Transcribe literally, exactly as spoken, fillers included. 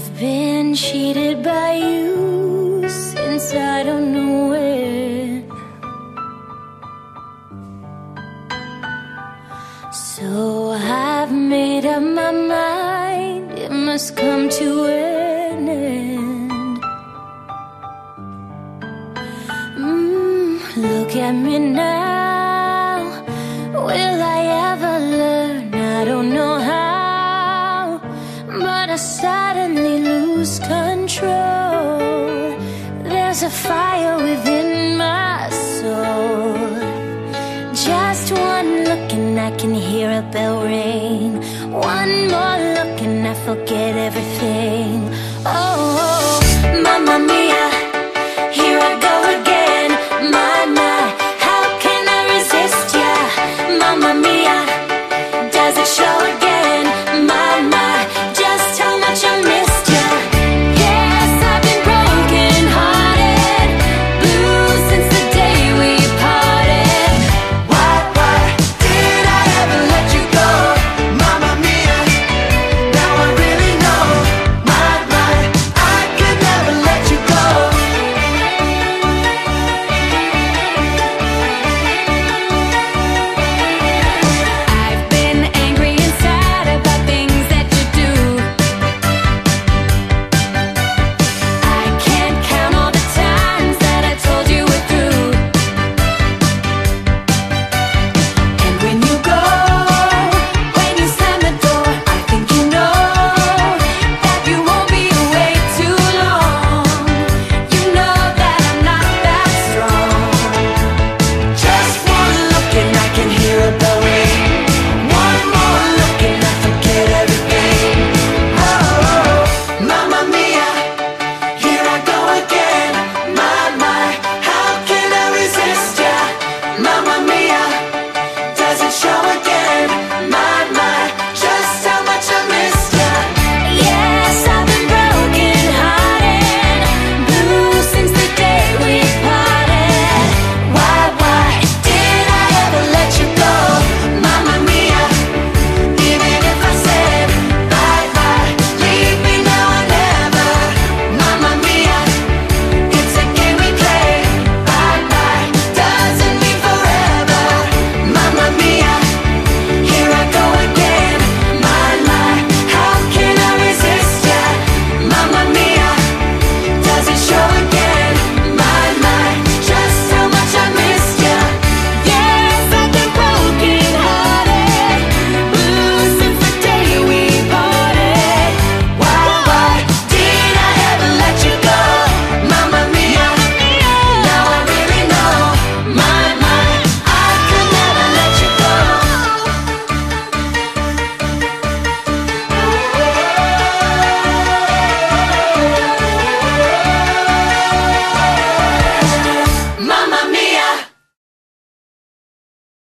I've been cheated by you since I don't know when. So I've made up my mind, it must come to an end. mm, Look at me now, will I ever learn? I don't know how, but I suddenly lose control. There's a fire within my soul. Just one look and I can hear a bell ring. One more look and I forget everything. Oh, Mamma Mia,